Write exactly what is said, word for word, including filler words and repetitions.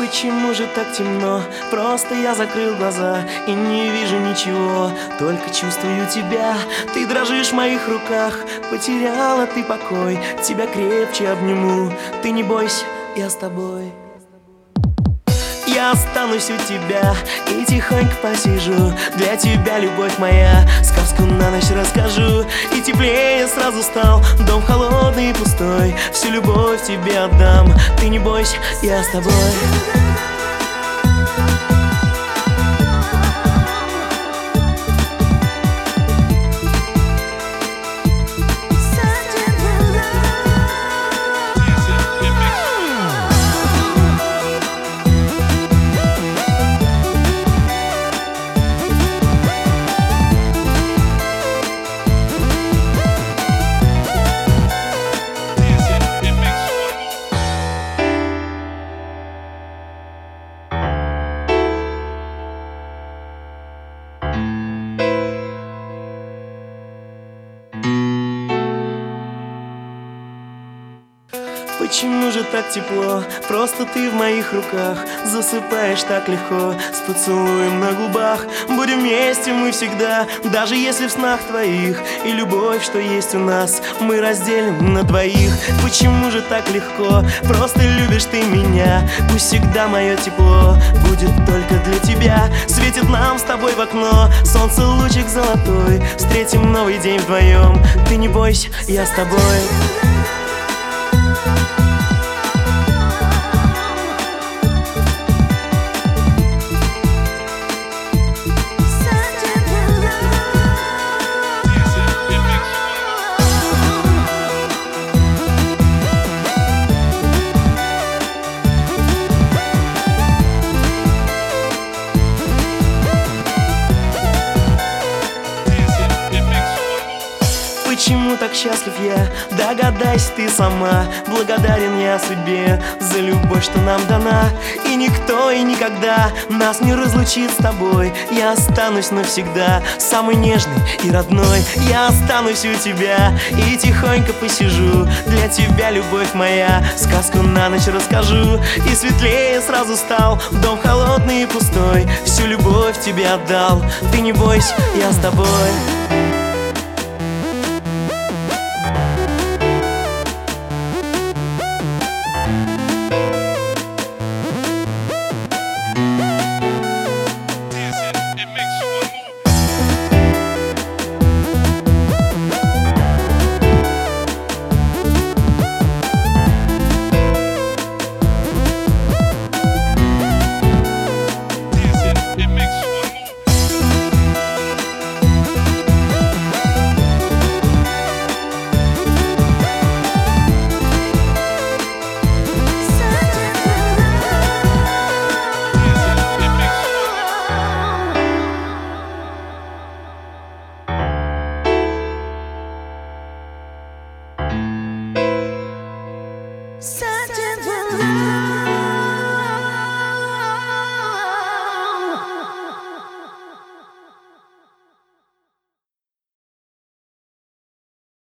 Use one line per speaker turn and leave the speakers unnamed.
Почему же так темно? Просто я закрыл глаза и не вижу ничего, только чувствую тебя. Ты дрожишь в моих руках, потеряла ты покой. Тебя крепче обниму, ты не бойся, я с тобой. Я останусь у тебя и тихонько посижу. Для тебя, любовь моя, сказку на ночь расскажу. И теплее сразу стал дом холодный и пустой. Всю любовь тебе отдам, ты не бойся, я с тобой. Почему же так тепло? Просто ты в моих руках. Засыпаешь так легко, с поцелуем на губах. Будем вместе мы всегда, даже если в снах твоих. И любовь, что есть у нас, мы разделим на двоих. Почему же так легко? Просто любишь ты меня. Пусть всегда мое тепло будет только для тебя. Светит нам с тобой в окно солнце, лучик золотой. Встретим новый день вдвоем. Ты не бойся, я с тобой. Почему так счастлив я? Догадайся ты сама. Благодарен я судьбе за любовь, что нам дана. И никто и никогда нас не разлучит с тобой. Я останусь навсегда, самый нежный и родной. Я останусь у тебя и тихонько посижу. Для тебя, любовь моя, сказку на ночь расскажу. И светлее сразу стал дом холодный и пустой. Всю любовь тебе отдал, ты не бойся, я с тобой.
Such